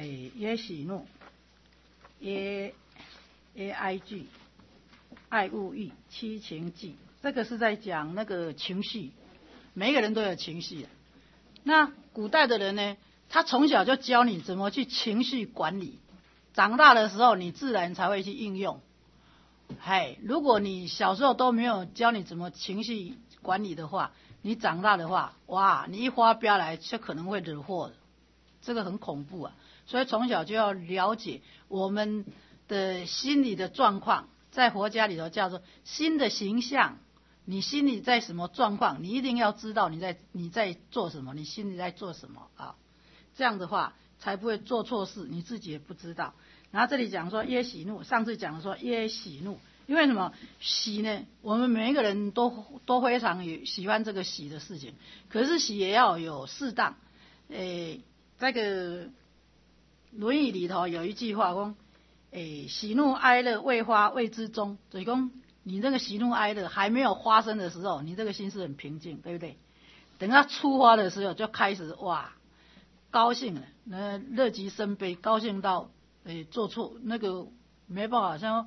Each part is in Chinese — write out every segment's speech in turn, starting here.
耶喜怒，耶哀惧，爱恶欲，七情忌。这个是在讲那个情绪，每一个人都有情绪。那古代的人呢，他从小就教你怎么去情绪管理，长大的时候你自然才会去应用。如果你小时候都没有教你怎么情绪管理的话，你长大的话，哇，你一发飙来就可能会惹祸的，这个很恐怖啊。所以从小就要了解我们的心理的状况，在佛家里头叫做心的形象。你心里在什么状况，你一定要知道你在做什么，你心里在做什么啊？这样的话才不会做错事，你自己也不知道。然后这里讲说耶喜怒，上次讲的说耶喜怒，因为什么喜呢？我们每一个人都非常喜欢这个喜的事情，可是喜也要有适当。这个《论语》里头有一句话说，喜怒哀乐未发谓之中，所以说你这个喜怒哀乐还没有发生的时候，你这个心是很平静，对不对？等它出发的时候，就开始哇高兴了，乐极生悲，高兴到做错那个没办法，像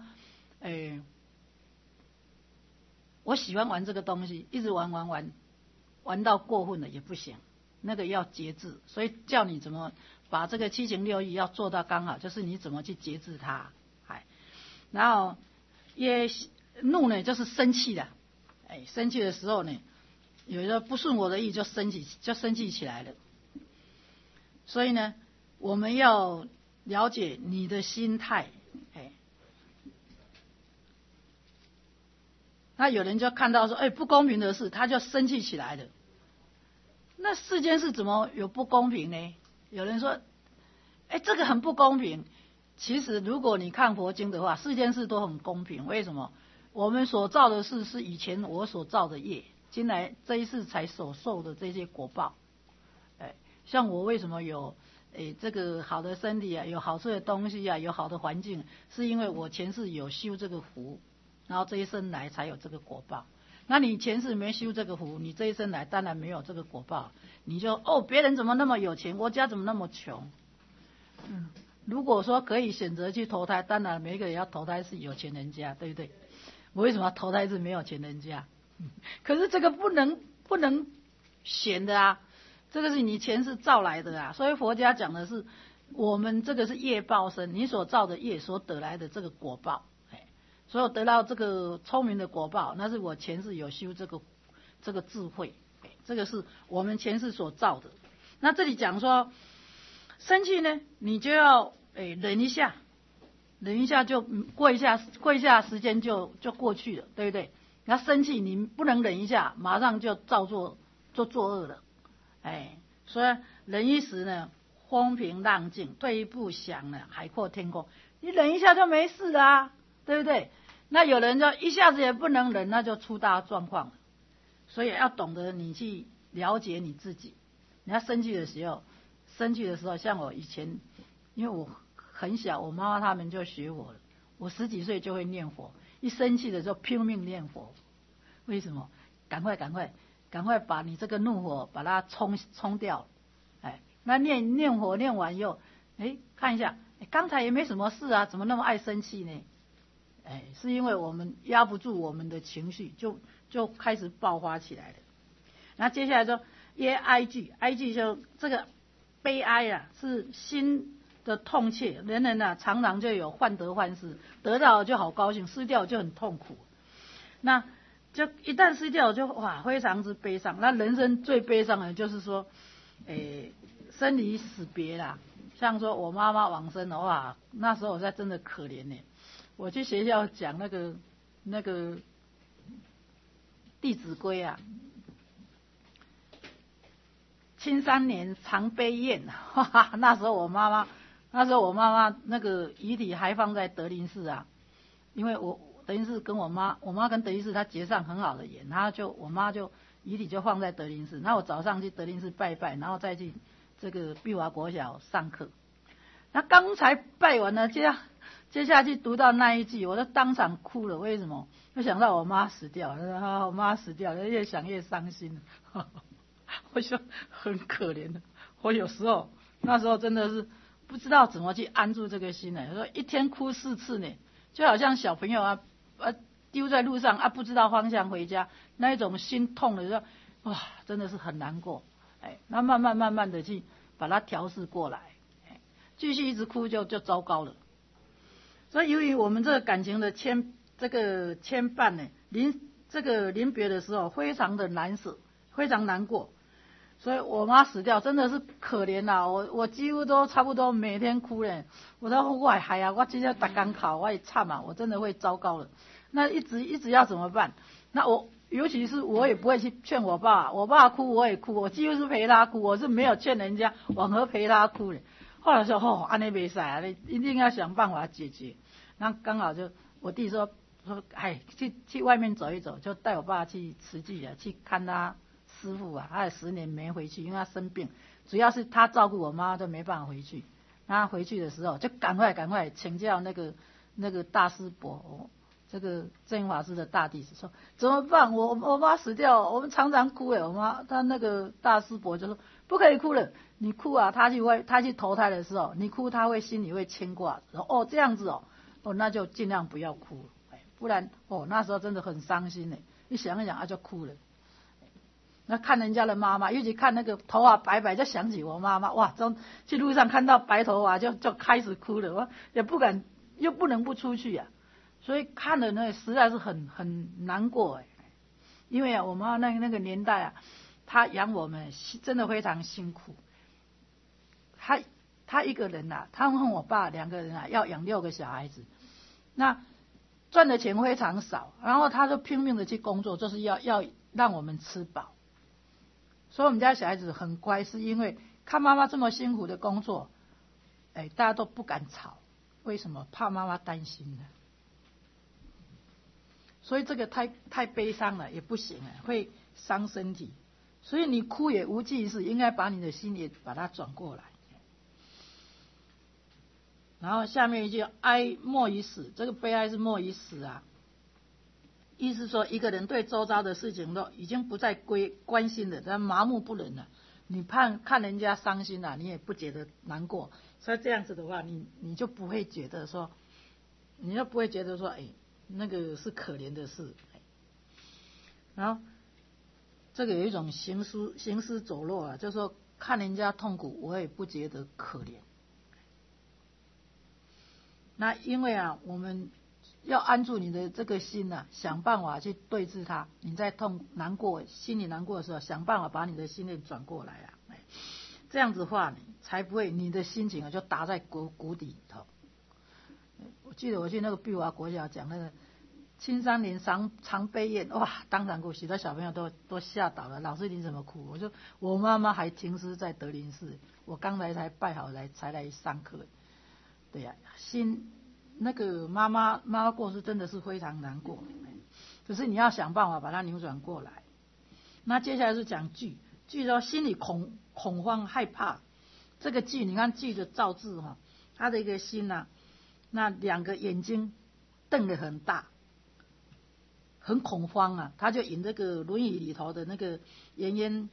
我喜欢玩这个东西，一直玩到过分了也不行，那个要节制。所以叫你怎么把这个七情六欲要做到刚好，就是你怎么去节制它。然后怒呢，就是生气的，生气的时候呢，有一个不顺我的意就生气起来了。所以呢，我们要了解你的心态。那有人就看到说，不公平的事，他就生气起来了。那世间是怎么有不公平呢？有人说，这个很不公平。其实如果你看佛经的话，世间事都很公平。为什么？我们所造的事是以前我所造的业，今来这一世才所受的这些果报。像我为什么有这个好的身体啊，有好吃的东西啊，有好的环境，是因为我前世有修这个福，然后这一生来才有这个果报。那你前世没修这个福，你这一生来当然没有这个果报。你就别人怎么那么有钱，我家怎么那么穷？如果说可以选择去投胎，当然每一个人要投胎是有钱人家，对不对？我为什么要投胎是没有钱人家？可是这个不能选的啊，这个是你前世造来的啊。所以佛家讲的是，我们这个是业报身，你所造的业所得来的这个果报。所以我得到这个聪明的果报，那是我前世有修这个智慧，这个是我们前世所造的。那这里讲说，生气呢，你就要忍一下就过一下时间就过去了，对不对？那生气你不能忍一下，马上就作恶了。所以忍一时呢，风平浪静；退一步想呢，海阔天空。你忍一下就没事啊，对不对？那有人就一下子也不能忍，那就出大状况了。所以要懂得你去了解你自己。你要生气的时候，像我以前，因为我很小，我妈妈他们就学我了。我10几岁就会念佛，一生气的时候拼命念佛。为什么？赶快把你这个怒火把它冲掉。那念佛念完以后，看一下，刚才也没什么事啊，怎么那么爱生气呢？是因为我们压不住我们的情绪，就开始爆发起来了。然后接下来说耶哀惧，哀惧就这个悲哀啊，是心的痛切。人啊，常常就有患得患失，得到就好高兴，失掉就很痛苦。那就一旦失掉就非常之悲伤。那人生最悲伤的就是说，生离死别啦。像说我妈妈往生了，那时候我真的可怜呢。我去学校讲那个《弟子规》啊，青3年常悲咽，那时候我妈妈那个遗体还放在德林寺啊，因为我等于是跟我妈跟德林寺她结上很好的缘，然后我妈就遗体就放在德林寺，那我早上去德林寺拜拜，然后再去这个碧华国小上课。那刚才拜完了，接下去读到那一句，我就当场哭了。为什么？就想到我妈死掉了，我妈死掉了，越想越伤心。我就很可怜的。我有时候那时候真的是不知道怎么去安住这个心呢？说一天哭4次呢，就好像小朋友丢在路上不知道方向回家，那一种心痛的时候，哇，真的是很难过。那慢慢的去把它调试过来，继续一直哭就糟糕了。所以由于我们这个感情的牵绊呢，临别的时候非常的难舍，非常难过。所以我妈死掉真的是可怜啦，我几乎都差不多每天哭嘞。我说我还啊，我今天打刚考，我也惨嘛，我真的会糟糕了。那一直要怎么办？那尤其是我也不会去劝我爸，我爸哭我也哭，我几乎是陪他哭，我是没有劝人家往何陪他哭的。后来说安尼没事啊，你一定要想办法解决。那刚好就我弟说去外面走一走，就带我爸去慈济啊，去看他师父啊，他有10年没回去，因为他生病，主要是他照顾我妈都没办法回去。那回去的时候就赶快请教那个大师伯，这个正音法师的大弟子说怎么办？我妈死掉，我们常常哭我妈他那个大师伯就说不可以哭了，你哭啊，他去投胎的时候，你哭他会心里会牵挂。这样子那就尽量不要哭，不然那时候真的很伤心呢。一想一想就哭了。那看人家的妈妈，尤其看那个头发白白，就想起我妈妈，哇！去路上看到白头发就开始哭了，我也不敢，又不能不出去啊，所以看了呢，实在是很难过因为我妈那个年代她养我们真的非常辛苦，她一个人她和我爸2个人要养6个小孩子，那赚的钱非常少，然后她就拼命的去工作，就是要让我们吃饱。所以我们家小孩子很乖，是因为看妈妈这么辛苦的工作，大家都不敢吵，为什么？怕妈妈担心呢。所以这个太悲伤了也不行会伤身体。所以你哭也无济事，应该把你的心也把它转过来。然后下面一句哀莫于死，这个悲哀是莫于死啊。意思说一个人对周遭的事情都已经不再关心了，他麻木不仁了。你看人家伤心你也不觉得难过，所以这样子的话，你就不会觉得说，那个是可怜的事。然后这个有一种行尸走肉就是说看人家痛苦，我也不觉得可怜。那因为我们要安住你的这个心想办法去对治它。你在难过心里难过的时候，想办法把你的心念转过来这样子的话才不会你的心情就打在谷底头。我记得我去那个碧华国小讲那个青山林常悲咽，哇，当场给我许多小朋友都吓倒了。老师你怎么哭？我说我妈妈还停尸在德林寺，我刚才才拜好才来上课。对呀，那个妈妈过世真的是非常难过，可是你要想办法把它扭转过来。那接下来是讲惧说心里恐慌害怕。这个惧，你看惧的造字他的一个心那2个眼睛瞪得很大，很恐慌他就引这个《论语》里头的那个颜渊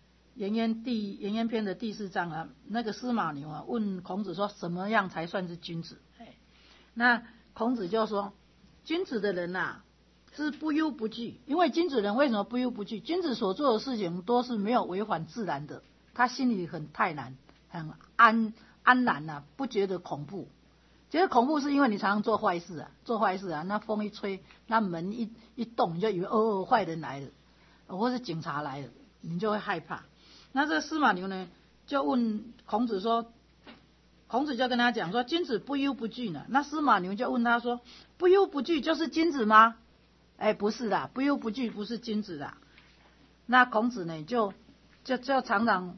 篇的第4章那个司马牛问孔子说什么样才算是君子？那孔子就说君子的人是不忧不惧。因为君子人为什么不忧不惧？君子所做的事情都是没有违反自然的，他心里很泰然，很安然不觉得恐怖。觉得恐怖是因为你常常做坏事那风一吹，那门一动，你就以为坏人来了，或是警察来了，你就会害怕。那这个司马牛呢就问孔子说，孔子就跟他讲说君子不忧不惧呢。那司马牛就问他说不忧不惧就是君子吗？不是的，不忧不惧不是君子的。那孔子呢就常常，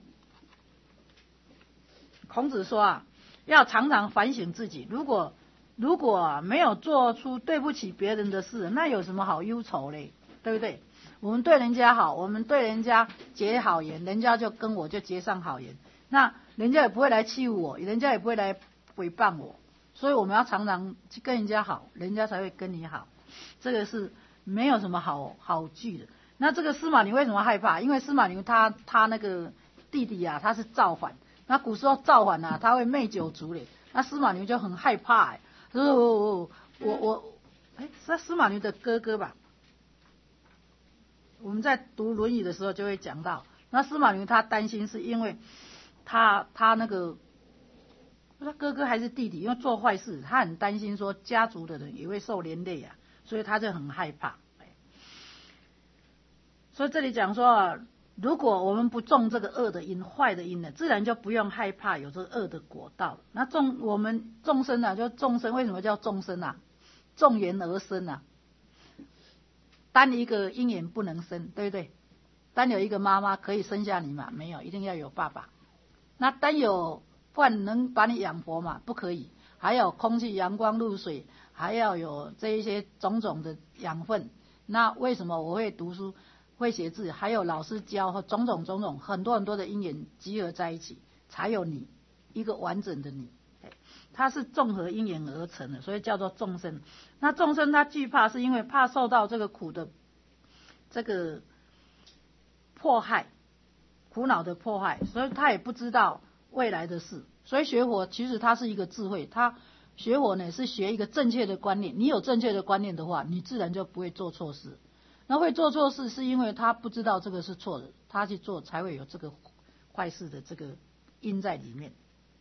孔子说要常常反省自己，如果没有做出对不起别人的事，那有什么好忧愁嘞？对不对？我们对人家好，我们对人家结好缘，人家就跟我就结上好缘，那人家也不会来欺负我，人家也不会来诽谤我。所以我们要常常去跟人家好，人家才会跟你好。这个是没有什么好惧的。那这个司马牛为什么害怕？因为司马牛他那个弟弟他是造反， 那古时候造反啊，他会媚酒族嘞，那司马牛就很害怕哎，说是司马牛的哥哥吧？我们在读《论语》的时候就会讲到，那司马牛他担心是因为他那个他哥哥还是弟弟，因为做坏事，他很担心说家族的人也会受连累啊，所以他就很害怕。所以这里讲说啊，如果我们不种这个恶的因、坏的因呢，自然就不用害怕有这个恶的果报。那我们众生啊，就众生为什么叫众生啊？众缘而生啊。单一个因缘不能生，对不对？单有一个妈妈可以生下你嘛？没有，一定要有爸爸。那单有饭能把你养活嘛？不可以。还有空气、阳光、露水，还要有这一些种种的养分。那为什么我会读书、会写字，还有老师教和种种很多的因缘集合在一起，才有你一个完整的你。它是综合因缘而成的，所以叫做众生。那众生他惧怕，是因为怕受到这个苦的这个迫害、苦恼的迫害，所以他也不知道未来的事。所以学佛其实它是一个智慧，他学佛呢是学一个正确的观念。你有正确的观念的话，你自然就不会做错事。那会做错事是因为他不知道这个是错的，他去做才会有这个坏事的这个因在里面。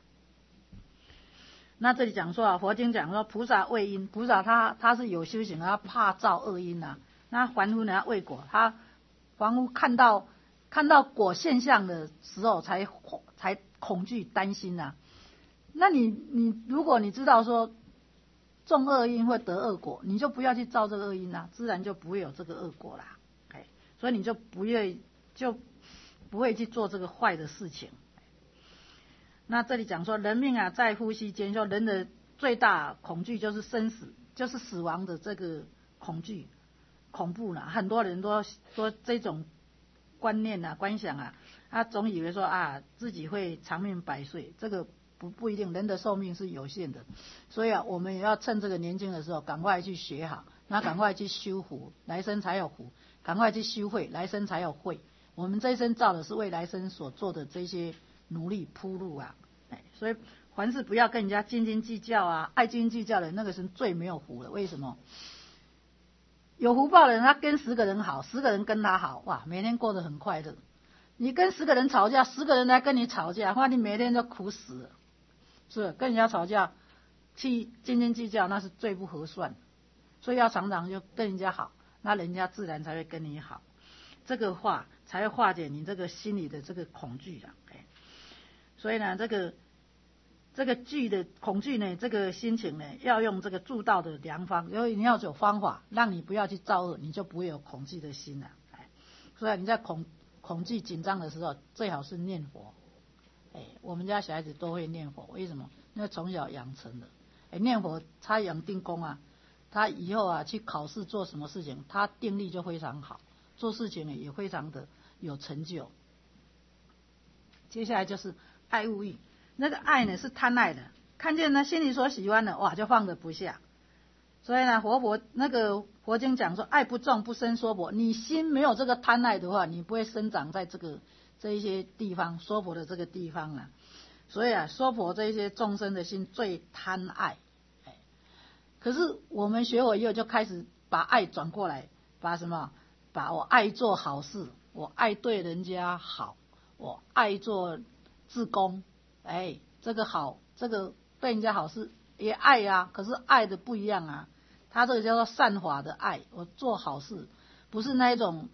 那这里讲说啊，佛经讲说菩萨畏因，菩萨他是有修行，他怕造恶因啊。那凡夫呢畏果，他凡夫看到果现象的时候才恐惧担心啊。那你如果你知道说种恶因会得恶果，你就不要去造这个恶因啊，自然就不会有这个恶果啦。所以你就不会去做这个坏的事情。那这里讲说人命啊在呼吸间，说人的最大恐惧就是生死，就是死亡的这个恐怖啦。很多人都说这种观念啊观想啊，他总以为说啊自己会长命百岁，这个不一定，人的寿命是有限的。所以啊，我们也要趁这个年轻的时候赶快去学好，那赶快去修福，来生才有福；赶快去修慧，来生才有慧。我们这一生造的是为来生所做的这些努力铺路啊。所以凡事不要跟人家斤斤计较啊，爱斤斤计较的人那个是最没有福了。为什么？有福报的人他跟10个人好，10个人跟他好，哇，每天过得很快乐。你跟10个人吵架，10个人来跟你吵架，哇，你每天都苦死了。是不是跟人家吵架去斤斤计较，那是最不合算的。所以要常常就跟人家好，那人家自然才会跟你好。这个话才会化解你这个心里的这个恐惧啊。所以呢，这个惧的恐惧呢，这个心情呢，要用这个助道的良方，因为你要有方法，让你不要去造恶，你就不会有恐惧的心了。所以你在恐惧紧张的时候，最好是念佛。我们家小孩子都会念佛，为什么？因为从小养成的。念佛他养定功啊，他以后啊去考试做什么事情，他定力就非常好，做事情呢也非常的有成就。接下来就是爱恶欲，那个爱呢是贪爱的，看见呢心里所喜欢的，哇就放着不下。所以呢，佛经讲说，爱不重不生娑婆。你心没有这个贪爱的话，你不会生长在这一些地方，娑婆的这个地方啊。所以啊，娑婆这一些众生的心最贪爱。可是我们学佛以后就开始把爱转过来，把我爱做好事，我爱对人家好，我爱做志工，这个好，这个对人家好事也爱啊，可是爱的不一样啊。他这个叫做善法的爱，我做好事，不是那一种，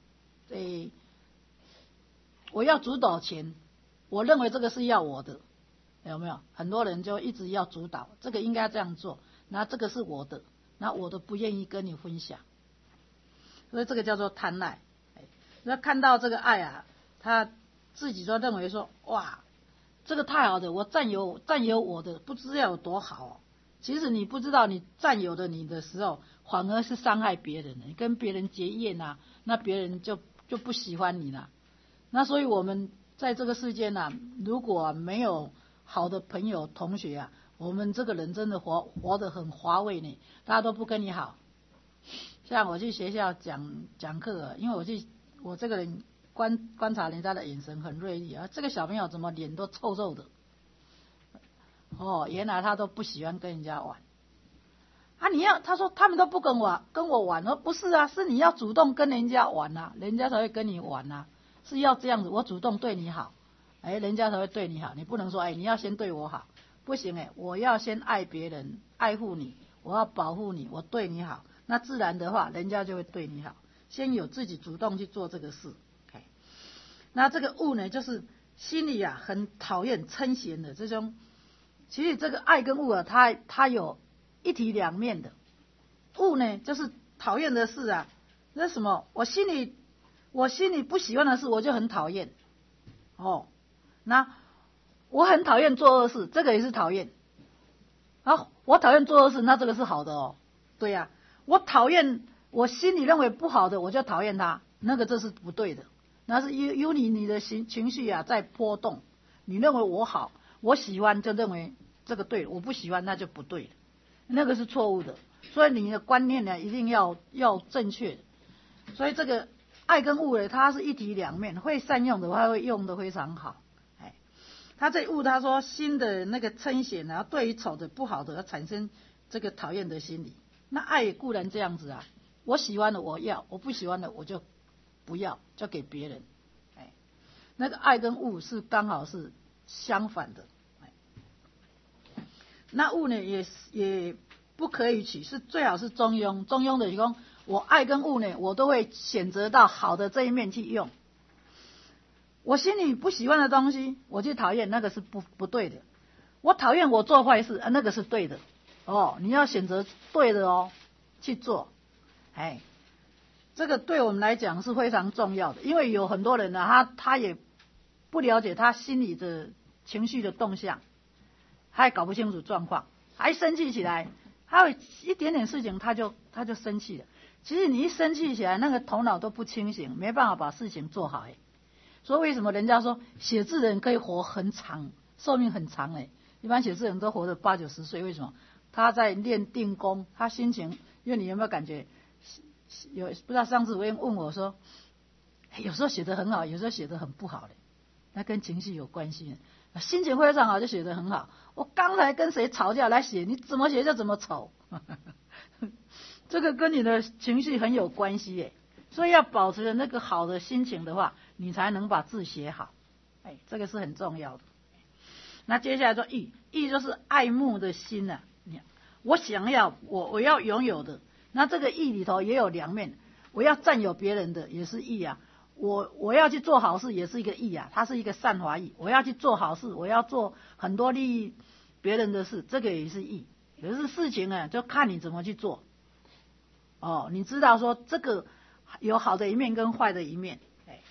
我要主导权，我认为这个是要我的，有没有？很多人就一直要主导，这个应该这样做，那这个是我的，那我都不愿意跟你分享，所以这个叫做贪爱。那看到这个爱啊，他自己就认为说，哇，这个太好的，我占有我的，不知道有多好哦。其实你不知道，你占有的你的时候，反而是伤害别人的。你跟别人结怨啊，那别人就不喜欢你了。那所以我们在这个世间啊，如果没有好的朋友同学啊，我们这个人真的活得很乏味呢。大家都不跟你好。像我去学校讲课，因为我这个人观察人家的眼神很锐利啊，这个小朋友怎么脸都臭臭的？哦，原来他都不喜欢跟人家玩。啊，他说他们都不跟我玩，哦，不是啊，是你要主动跟人家玩啊，人家才会跟你玩啊，是要这样子，我主动对你好，人家才会对你好，你不能说你要先对我好，不行我要先爱别人，爱护你，我要保护你，我对你好，那自然的话，人家就会对你好，先有自己主动去做这个事。那这个恶呢，就是心里很讨厌嗔嫌的这种。其实这个爱跟恶它有一体两面的。恶呢，就是讨厌的事那什么，我心里不喜欢的事，我就很讨厌。那我很讨厌做恶事，这个也是讨厌。我讨厌做恶事，那这个是好的哦。对呀，我讨厌我心里认为不好的，我就讨厌它，那个这是不对的。那是有你的情绪在波动，你认为我好，我喜欢就认为这个对，我不喜欢那就不对了，那个是错误的。所以你的观念呢一定要正确。所以这个爱跟恶呢，它是一体两面，会善用的话会用的非常好。他这恶他说心的那个嗔嫌对于丑的不好的产生这个讨厌的心理。那爱固然这样子我喜欢的我要，我不喜欢的我就不要，就给别人。那个爱跟恶是刚好是相反的。那恶呢也不可以取，是最好是中庸。中庸的就是说，我爱跟恶呢，我都会选择到好的这一面去用。我心里不喜欢的东西，我去讨厌，那个是不对的。我讨厌我做坏事那个是对的。你要选择对的去做。这个对我们来讲是非常重要的，因为有很多人他也不了解他心里的情绪的动向，他也搞不清楚状况，还生气起来，他有一点点事情他就生气了。其实你一生气起来，那个头脑都不清醒，没办法把事情做好。所以为什么人家说写字的人可以活很长，寿命很长一般写字人都活得80、90岁，为什么？他在练定功，他心情，因为你有没有感觉？不知道上次我问我说，有时候写得很好，有时候写得很不好那跟情绪有关系。心情非常好就写得很好，我刚才跟谁吵架来写，你怎么写就怎么丑，这个跟你的情绪很有关系所以要保持那个好的心情的话，你才能把字写好。这个是很重要的。那接下来说义就是爱慕的心我想要我要拥有的。那这个义里头也有两面，我要占有别人的也是义我要去做好事也是一个义它是一个善法义。我要去做好事，我要做很多利益别人的事，这个也是义。可是事情就看你怎么去做。你知道说这个有好的一面跟坏的一面。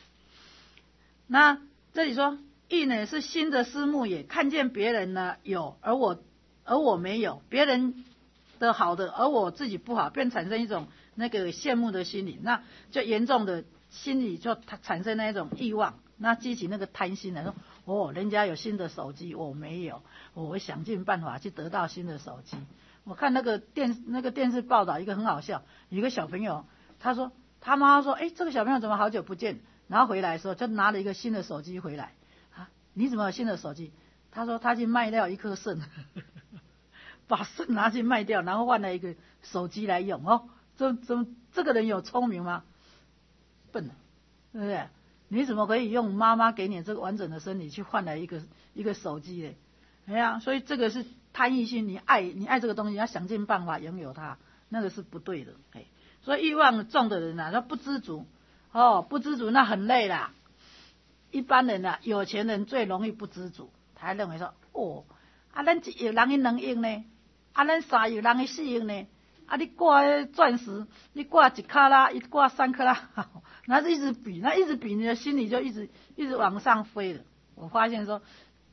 那这里说义呢是心的思慕也，看见别人有而我没有，别人的好的而我自己不好，便产生一种那个羡慕的心理，那就严重的心理就产生那一种欲望，那激起那个贪心说人家有新的手机我没有，我会想尽办法去得到新的手机。我看那个电视报道一个很好笑，有一个小朋友他说他妈说这个小朋友怎么好久不见，然后回来的时候就拿了一个新的手机回来你怎么有新的手机？他说他去卖掉一颗肾把肾拿去卖掉，然后换了一个手机来用这个人有聪明吗？笨对不对？你怎么可以用妈妈给你这个完整的身体去换来一个手机所以这个是贪欲心，你爱这个东西，要想尽办法拥有它，那个是不对的所以欲望重的人他不知足不知足那很累啦。一般人有钱人最容易不知足，他认为说咱1亿人去2亿呢，咱3亿人去4亿呢，你挂钻石，你挂1克拉，一挂3克拉，那是一直比，你的心里就一直往上飞了。我发现说，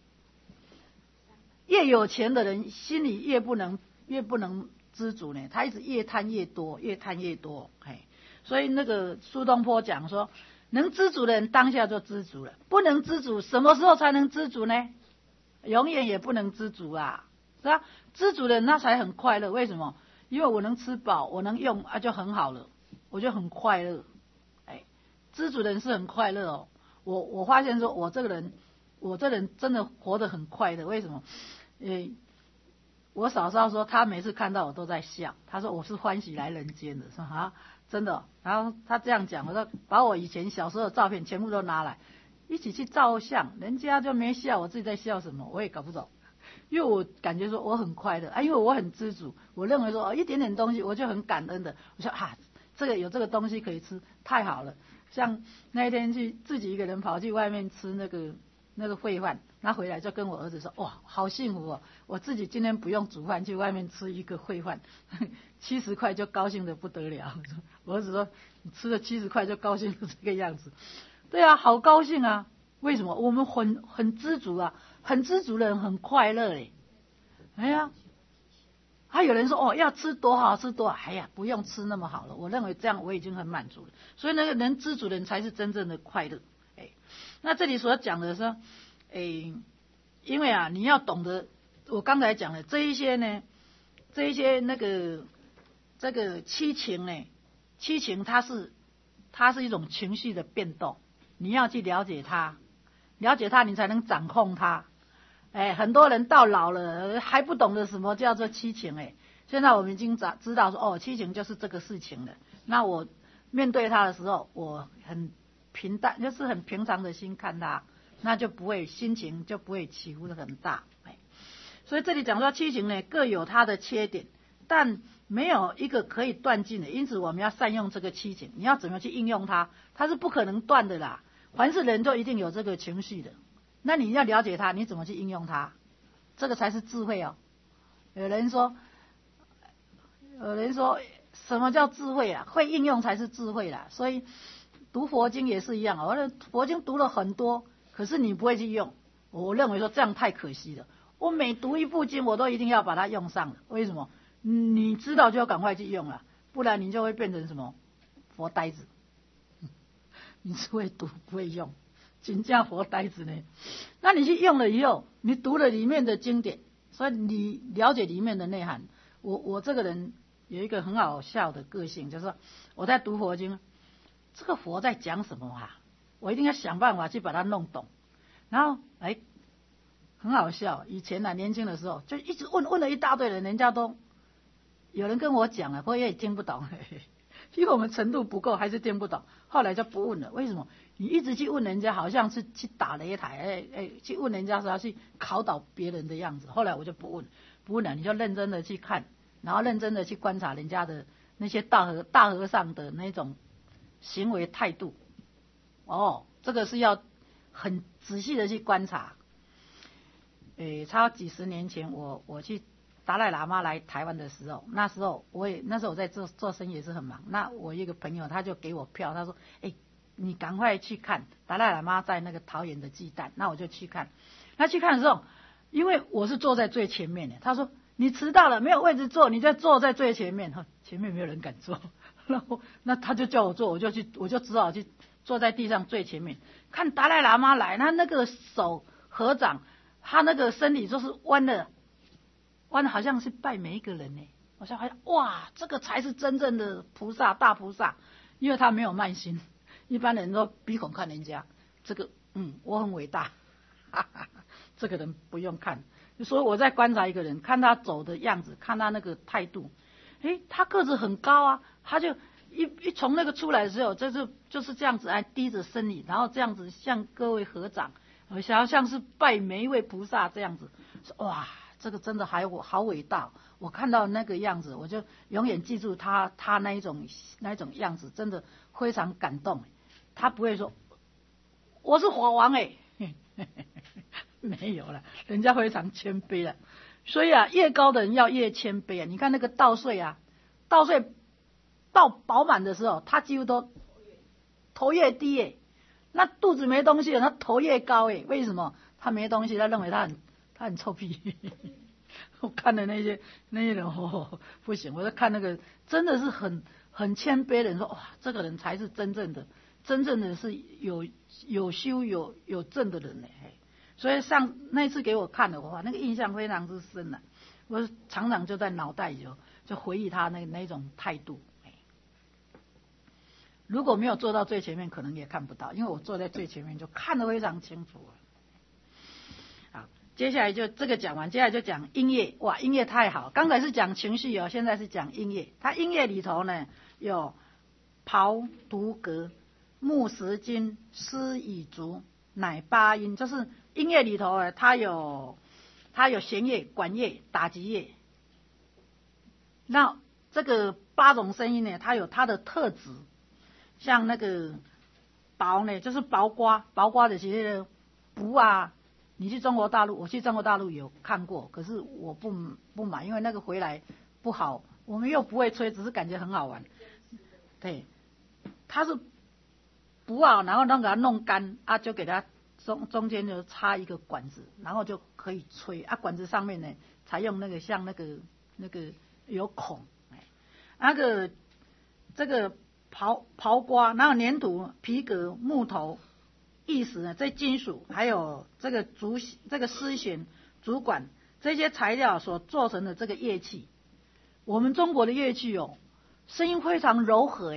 越有钱的人心里越不能知足呢，他一直越贪越多，越贪越多。所以那个苏东坡讲说，能知足的人当下就知足了，不能知足，什么时候才能知足呢？永远也不能知足是吧？知足的人那才很快乐，为什么？因为我能吃饱，我能用就很好了，我就很快乐。 知足人是很快乐哦。我发现说我这人真的活得很快乐。为什么？我嫂嫂说她每次看到我都在笑，她说我是欢喜来人间的，说啊真的哦。然后她这样讲，我说把我以前小时候的照片全部都拿来一起去照相，人家就没笑，我自己在笑什么我也搞不懂。因为我感觉说我很快乐啊，因为我很知足，我认为说一点点东西我就很感恩的。我说这个有这个东西可以吃，太好了。像那一天去自己一个人跑去外面吃那个烩饭，那回来就跟我儿子说，哇，好幸福哦！我自己今天不用煮饭，去外面吃一个烩饭，70块就高兴得不得了。我儿子说，你吃了70块就高兴成这个样子。对啊，好高兴啊！为什么？我们很知足啊，很知足的人很快乐嘞。哎呀，还有人说要吃多好吃多好，哎呀，不用吃那么好了。我认为这样我已经很满足了。所以那个能知足的人才是真正的快乐。那这里所讲的是，因为你要懂得我刚才讲的这一些呢，这一些这个七情呢，七情它是一种情绪的变动，你要去了解它，你才能掌控它。很多人到老了还不懂得什么叫做七情。现在我们已经知道说七情就是这个事情了。那我面对它的时候，我很平淡，就是很平常的心看它，那就不会心情就不会起伏的很大。所以这里讲说七情呢各有它的缺点，但没有一个可以断尽的，因此我们要善用这个七情。你要怎么去应用它？它是不可能断的啦。凡是人都一定有这个情绪的，那你要了解它，你怎么去应用它？这个才是智慧哦。有人说什么叫智慧啊？会应用才是智慧啦。所以读佛经也是一样，我的佛经读了很多，可是你不会去用，我认为说这样太可惜了。我每读一部经，我都一定要把它用上了。为什么？你知道就要赶快去用了，不然你就会变成什么佛呆子。你只会读不会用，真正佛呆子呢。那你去用了以后，你读了里面的经典，所以你了解里面的内涵。我这个人有一个很好笑的个性，就是说我在读佛经，这个佛在讲什么啊？我一定要想办法去把它弄懂。然后很好笑，以前年轻的时候就一直问了一大堆人，人家都有人跟我讲了，我也听不懂。因为我们程度不够，还是听不懂。后来就不问了。为什么？你一直去问人家，好像是去打擂台，去问人家是要去考倒别人的样子。后来我就不问了，你就认真的去看，然后认真的去观察人家的那些大和尚的那种行为态度。这个是要很仔细的去观察。差几十年前，我去达赖喇嘛来台湾的时候，那时候我在做生意也是很忙。那我一个朋友他就给我票，他说：“你赶快去看达赖喇嘛在那个桃园的祭诞。”那我就去看。那去看的时候，因为我是坐在最前面的，他说：“你迟到了，没有位置坐，你就坐在最前面。”前面没有人敢坐，然后那他就叫我坐，我就只好去坐在地上最前面看达赖喇嘛来。他那个手合掌，他那个身体就是弯的好像是拜每一个人呢。好像哇，这个才是真正的菩萨，大菩萨，因为他没有慢心。一般人都鼻孔看人家，这个我很伟大，这个人不用看。所以我在观察一个人，看他走的样子，看他那个态度。他个子很高啊，他就一从那个出来的时候，就是这样子低着身体，然后这样子向各位合掌，好像是拜每一位菩萨这样子。哇，这个真的好伟大！我看到那个样子，我就永远记住他那一种样子，真的非常感动。他不会说我是法王没有了，人家非常谦卑了。所以越高的人要越谦卑啊！你看那个稻穗稻饱满的时候，他几乎都头越低那肚子没东西了，他头越高为什么？他没东西，他认为他很臭屁。我看的那些人不行，我在看那个真的是很谦卑的人，说哇，这个人才是真正的是有修有正的人所以那一次给我看的话，那个印象非常之深了。我常常就在脑袋里就回忆他那种态度。 如果没有坐到最前面，可能也看不到，因为我坐在最前面就看得非常清楚了。好，接下来就这个讲完，接下来就讲音乐。哇，音乐太好！刚才是讲情绪哦，现在是讲音乐。它音乐里头呢有刨、独格、木石金、丝羽竹、乃八音，就是音乐里头呢，它有弦乐、管乐、打击乐。那这个8种声音呢，它有它的特质，像那个刨呢，就是刨瓜，刨瓜的这些卜啊。你去中国大陆，我去中国大陆有看过，可是我不买，因为那个回来不好，我们又不会吹，只是感觉很好玩。对，它是卜啊，然后让给它弄干啊，就给它中间就插一个管子，然后就可以吹啊。管子上面呢，采用那个像那个有孔，这个刨瓜，然后粘土、皮革、木头。意识呢，这金属还有这个丝弦、竹管这些材料所做成的这个乐器，我们中国的乐器哦，声音非常柔和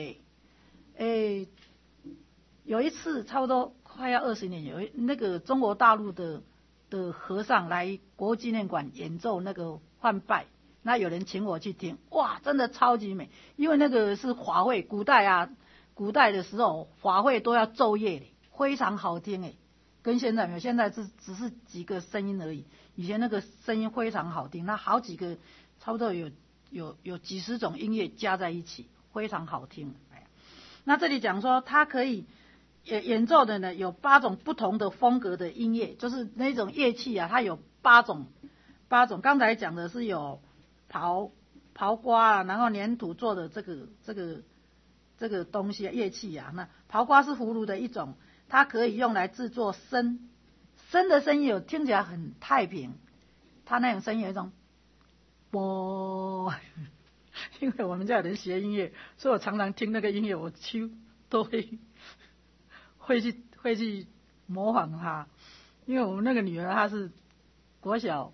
有一次差不多快要20年，有那个中国大陆的和尚来国纪念馆演奏那个换拜，那有人请我去听，哇，真的超级美，因为那个是法会，古代的时候法会都要奏乐的。非常好听跟现在没有，现在只是几个声音而已。以前那个声音非常好听，那好几个，差不多有几十种音乐加在一起，非常好听。那这里讲说，它可以演奏的呢有8种不同的风格的音乐，就是那种乐器啊，它有8种。刚才讲的是有刨瓜啊，然后粘土做的这个东西乐器啊，那刨瓜是葫芦的一种。它可以用来制作笙的声音听起来很太平，它那种声音有一种啵，因为我们家有人学音乐，所以我常常听那个音乐，我都会去模仿它。因为我们那个女儿她是国小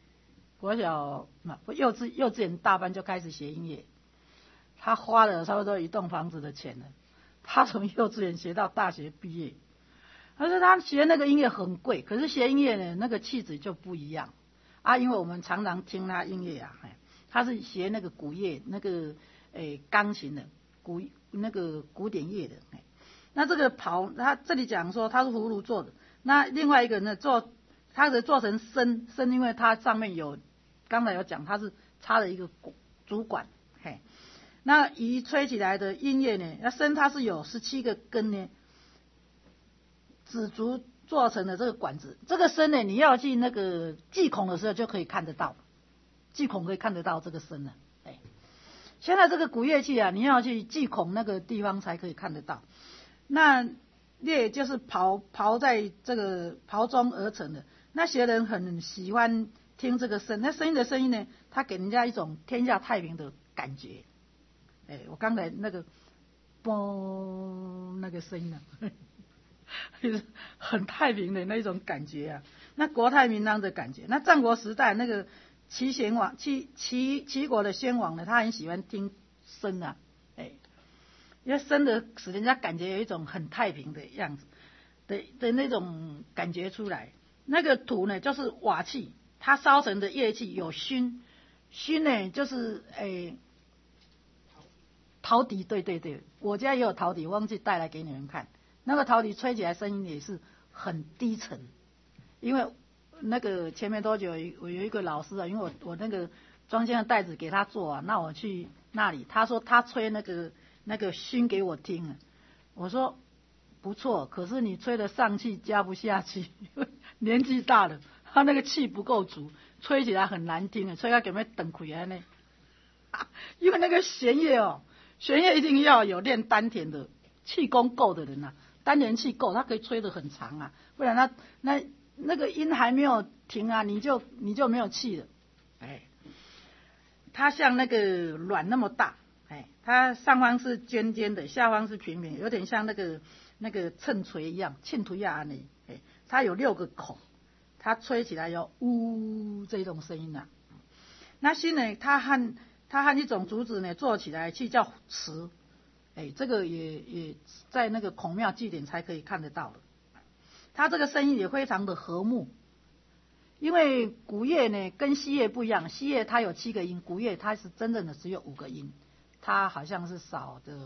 幼稚园大班就开始学音乐，她花了差不多一栋房子的钱了。他从幼稚园学到大学毕业，而且他学那个音乐很贵，可是学音乐呢，那个气质就不一样啊。因为我们常常听他音乐啊，他是学那个古乐，那个钢琴的那个古典乐的。那这个刨，他这里讲说他是葫芦做的，那另外一个呢做成笙，因为它上面刚才有讲，它是插了一个竹管。那以吹起来的音乐呢，那笙它是有17个根呢，紫竹做成的这个管子。这个笙呢，你要去那个祭孔的时候就可以看得到，祭孔可以看得到这个笙了。现在这个古乐器啊，你要去祭孔那个地方才可以看得到。那列就是刨在这个刨中而成的。那些人很喜欢听这个笙，那声音呢，它给人家一种天下太平的感觉。我刚才那个嘣那个声音啊，很太平的那种感觉啊，那国泰民安的感觉。那战国时代那个齐国的先王呢，他很喜欢听笙啊，因为笙的使人家感觉有一种很太平的样子的那种感觉出来。那个土呢，就是瓦器，它烧成的乐器有埙呢，就是陶笛，对，我家也有陶笛，忘记带来给你们看。那个陶笛吹起来声音也是很低沉，因为那个前面多久我有一个老师啊，因为我那个装箱的袋子给他做啊，那我去那里，他说他吹那个埙给我听啊，我说不错，可是你吹的上气加不下去，年纪大了，他那个气不够足，吹起来很难听啊，吹到给没等开啊呢，因为那个弦乐一定要有练丹田的气功够的人啊，丹田气够，他可以吹得很长啊，不然他那个音还没有停啊，你就没有气了。它像那个卵那么大，它上方是尖尖的，下方是平平，有点像那个秤锤一样，秤锤啊你，它有6个孔，它吹起来有呜这种声音啊。那埙呢，它和一种竹子呢做起来去叫瓷， 这个也在那个孔庙祭典才可以看得到的。它这个声音也非常的和睦，因为古乐呢跟西乐不一样，西乐它有7个音，古乐它是真正的只有5个音，它好像是少的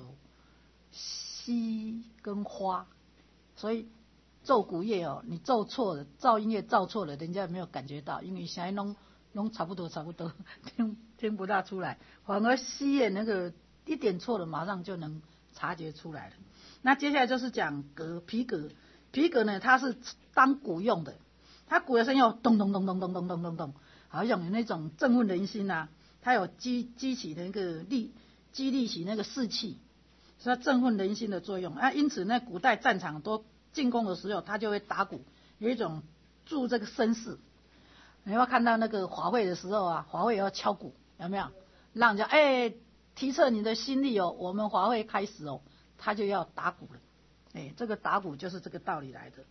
西跟花，所以奏古乐你奏错了，噪音乐奏错了，人家没有感觉到，因为现在弄差不多听不大出来，反而西乐那个一点错了马上就能察觉出来了。那接下来就是讲皮革。皮革呢，它是当鼓用的，它鼓的声音有咚咚咚咚咚咚咚咚咚，好像有那种振奋人心啊，它有激起那个激励起那个士气，是它振奋人心的作用啊。因此呢，古代战场都进攻的时候，他就会打鼓，有一种助这个声势。你要看到那个华会的时候啊，华会要敲鼓，有没有？让人家提测你的心力哦，我们华会开始哦，他就要打鼓了。这个打鼓就是这个道理来的。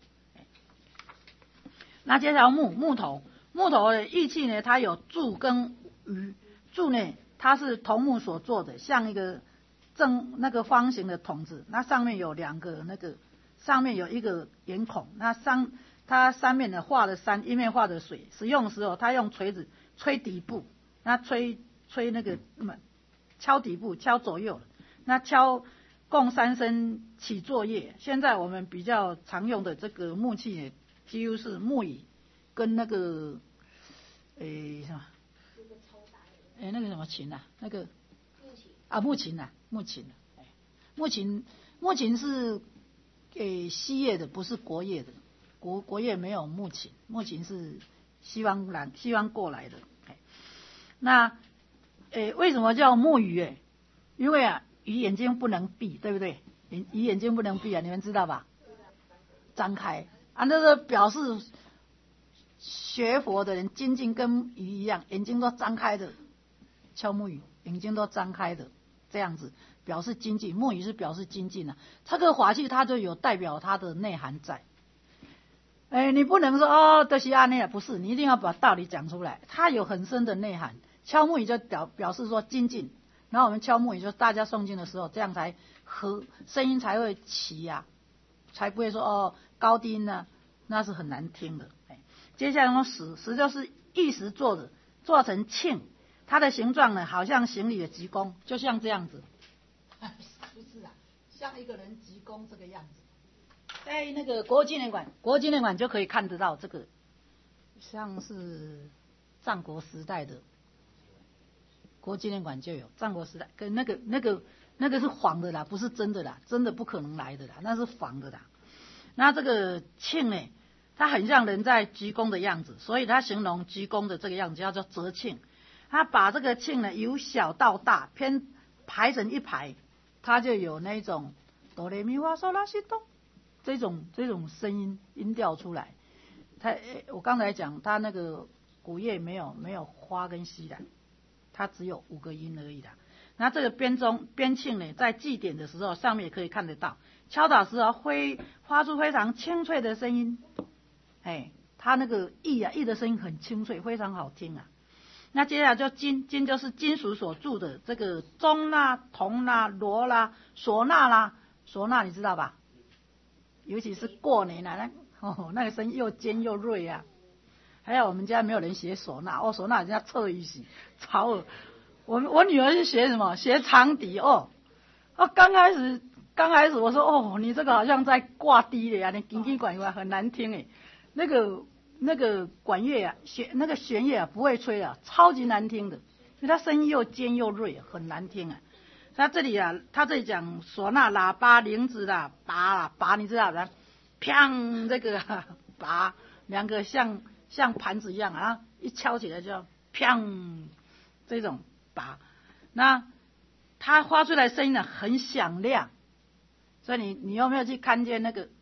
那接下来木头的玉器呢，它有柱跟鱼。柱呢，它是桐木所做的，像一个那个方形的筒子，那上面有2个上面有一个圆孔，那它上面呢画了山，一面画着水。使用的时候，它用锤子吹底部，那吹那个敲底部，敲左右，那敲。共3声起作业。现在我们比较常用的这个木器，几乎是木椅跟那个什么那个什么琴啊，那个木琴木琴是西乐的，不是国乐的。国乐没有木琴，木琴是西方过来的。那为什么叫木鱼？因为鱼眼睛不能闭，对不对？鱼眼睛不能闭啊，你们知道吧？张开啊，那个表示学佛的人精进跟鱼一样，眼睛都张开的。敲木鱼，眼睛都张开的，这样子表示精进。木鱼是表示精进啊，这个法器它就有代表它的内涵在。你不能说都是按那样，不是，你一定要把道理讲出来，它有很深的内涵。敲木鱼就表示说精进。然后我们敲木鱼，就是大家诵经的时候，这样才声音才会齐啊，才不会说高低音呢，那是很难听的。接下来用石就是玉石做的，做成磬，它的形状呢，好像行礼的鞠躬，就像这样子。不是啊，像一个人鞠躬这个样子。在那个国父纪念馆就可以看得到这个，像是战国时代的。国纪念馆就有战国时代，跟那个是仿的啦，不是真的啦，真的不可能来的啦，那是仿的啦。那这个磬呢，它很像人在鞠躬的样子，所以它形容鞠躬的这个样子叫做折磬。它把这个磬呢由小到大偏排成一排，它就有那种哆来咪发嗦拉西哆这种声音调出来。我刚才讲它那个古乐没有花跟西的。它只有5个音而已啦。那这个编磬呢，在祭典的时候，上面也可以看得到，敲打时候会发出非常清脆的声音。它那个玉的声音很清脆，非常好听啊。那接下来就金就是金属所铸的，这个钟啦、铜啦、锣啦、唢呐啦，唢呐你知道吧？尤其是过年啊，那个声音又尖又锐啊。还有我们家没有人学唢呐，唢呐人家侧一起吵我女儿是学什么？学长笛刚开始我说你这个好像在挂低的呀，你金金管乐很难听那个管乐啊，那个弦乐不会吹啊，超级难听的，因为它声音又尖又锐，很难听啊。他这里讲唢呐、喇叭、铃子啦、拔你知道的，砰这个拔2个像盘子一样啊，一敲起来就砰，这种拔，那它发出来声音呢很响亮，所以你有没有去看那个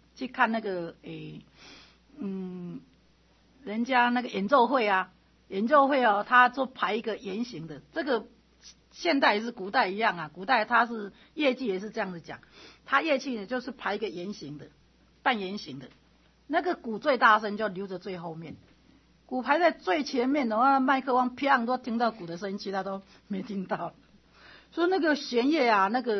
人家那个演奏会他就排一个圆形的，这个现代也是古代一样啊，古代它是乐器也是这样子讲，它乐器呢就是排一个圆形的，半圆形的，那个鼓最大声就留着最后面。鼓排在最前面的话，麦克风啪都听到鼓的声音，其他都没听到。所以那个弦乐啊，那个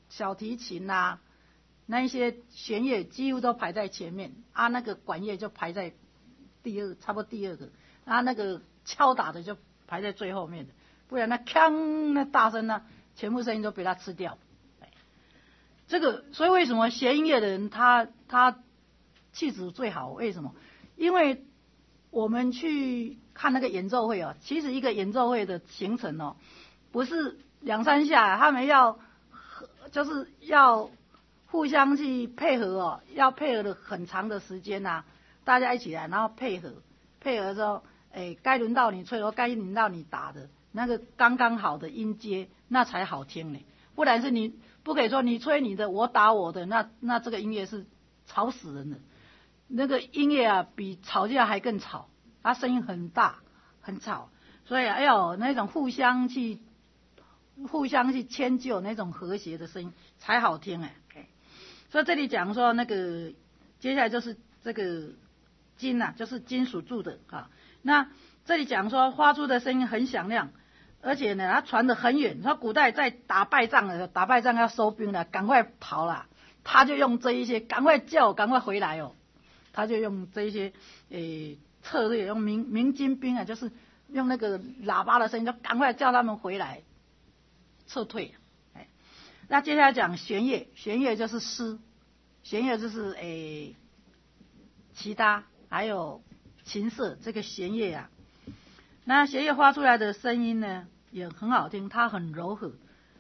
小提琴呐，那一些弦乐几乎都排在前面，啊，那个管乐就排在差不多第二个，啊，那个敲打的就排在最后面的，不然那锵那大声呢，全部声音都被它吃掉。这个，所以为什么学音乐的人他气质最好？为什么？因为我们去看那个演奏会其实一个演奏会的行程不是2、3下，他们就是要互相去配合要配合的很长的时间大家一起来，然后配合之后，该轮到你吹或该轮到你打的那个刚刚好的音阶，那才好听呢。不然是你不可以说你吹你的，我打我的，那这个音乐是吵死人的。那个音乐比吵架还更吵，它声音很大很吵，所以要有那种互相去迁就那种和谐的声音才好听所以这里讲说那个接下来就是这个金就是金属铸的那这里讲说发出的声音很响亮，而且呢它传得很远。说古代在打败仗的时候，打败仗要收兵了，赶快跑了，他就用这一些赶快叫赶快回来他就用这一些策略，用鸣金兵就是用那个喇叭的声音，就赶快叫他们回来撤退。那接下来讲弦乐就是诗，弦乐就是其他还有琴瑟，这个弦乐那弦乐发出来的声音呢也很好听，它很柔和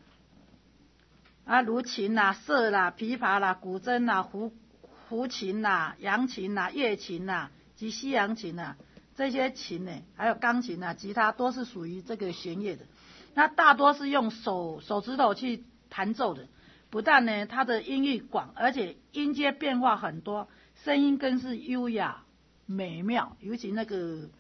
如琴瑟琵琶古筝胡琴扬琴乐琴及西洋琴这些琴呢，还有钢琴吉他都是属于这个弦乐的。那大多是用手指头去弹奏的，不但呢它的音域广，而且音阶变化很多，声音更是优雅美妙。尤其那个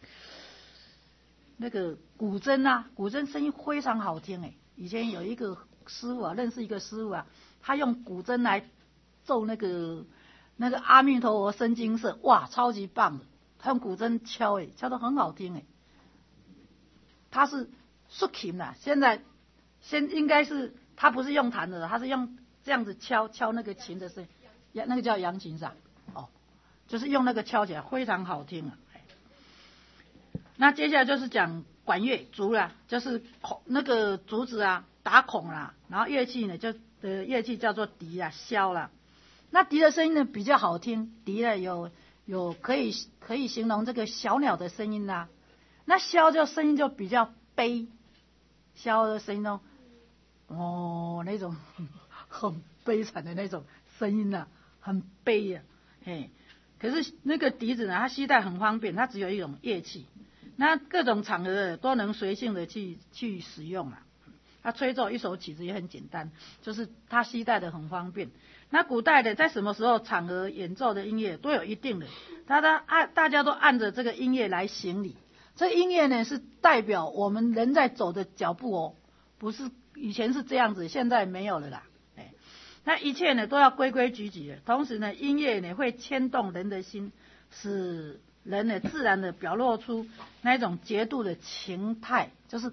古筝古筝声音非常好听以前有一个师傅认识一个师傅他用古筝来奏那个阿弥陀佛生金色，哇，超级棒的。他用古筝敲敲得很好听他是竖琴现应该是他不是用弹的，他是用这样子敲那个琴的声音，那个叫扬琴上就是用那个敲起来非常好听那接下来就是讲管乐竹就是那个竹子打孔然后乐器呢乐器叫做笛箫那笛的声音呢比较好听，笛呢有可以形容这个小鸟的声音那箫就声音就比较悲，箫的声音那种很悲惨的那种声音很悲可是那个笛子呢，它携带很方便，它只有一种乐器，那各种场合都能随性的去使用它吹奏一首曲子也很简单，就是它携带的很方便。那古代的在什么时候场合演奏的音乐都有一定的，大家都按着这个音乐来行礼。这音乐呢是代表我们人在走的脚步不是以前是这样子，现在没有了啦。那一切呢都要规规矩矩的，同时呢音乐呢会牵动人的心，使人呢自然的表露出那种节度的情态。就是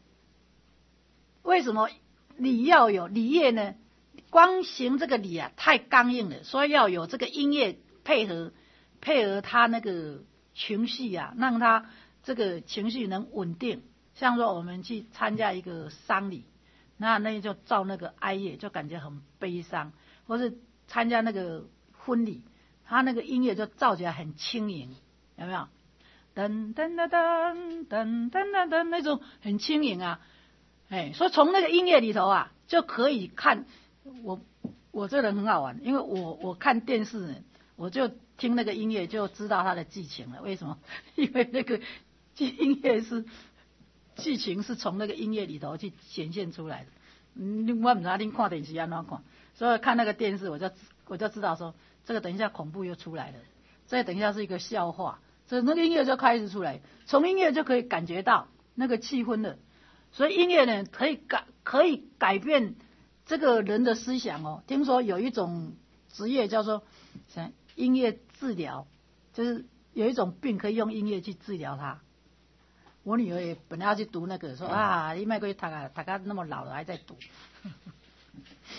为什么礼要有礼乐呢？光行这个礼太刚硬了，所以要有这个音乐配合他那个情绪让他这个情绪能稳定。像说我们去参加一个丧礼，那就照那个哀乐，就感觉很悲伤，或是参加那个婚礼，他那个音乐就照起来很轻盈，有没有？噔噔噔噔噔噔噔噔，那种很轻盈所以从那个音乐里头就可以看我这人很好玩，因为我看电视呢，我就听那个音乐就知道它的剧情了。为什么？因为那个音乐是剧情是从那个音乐里头去显现出来的。我不知道您看电视要怎么看，所以看那个电视我就知道说这个等一下恐怖又出来了，这等一下是一个笑话，所以那个音乐就开始出来，从音乐就可以感觉到那个气氛了。所以音乐呢可以改变这个人的思想听说有一种职业叫做音乐治疗，就是有一种病可以用音乐去治疗它。我女儿也本来要去读那个，说你别过去读到那么老了还在读。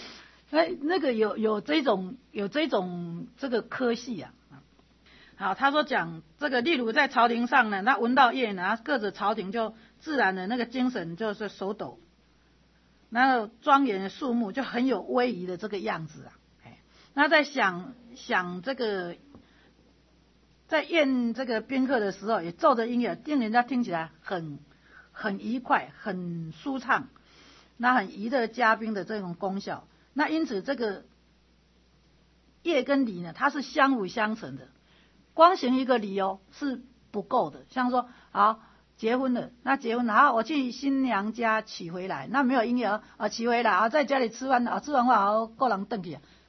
那个有这种这个科系啊。好，他说讲这个，例如在朝廷上呢，他闻到叶呢，各着朝廷就自然的那个精神就是手抖，然后庄严的肃穆，就很有威仪的这个样子啊。那在想这个，在宴这个宾客的时候，也奏着音乐，令人家听起来很愉快，很舒畅，那很宜的嘉宾的这种功效。那因此这个乐跟礼呢，它是相辅相成的。光行一个礼是不够的，像说好结婚了，那结婚了，好我去新娘家娶回来，那没有音乐娶回来在家里吃完吃完饭过人回去，